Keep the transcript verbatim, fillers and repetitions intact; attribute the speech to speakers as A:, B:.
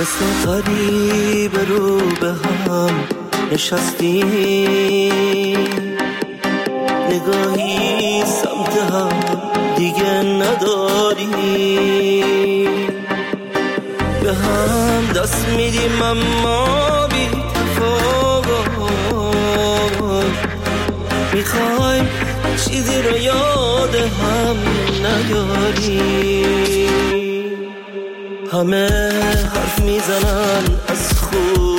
A: مثل غریب رو به هم نشستیم، نگاهی سمت هم دیگه نداریم، به هم دست میدیم اما بی تفاوت، میخوایم چیزی رو یاد هم نیاریم. همه حرف میزنن از خود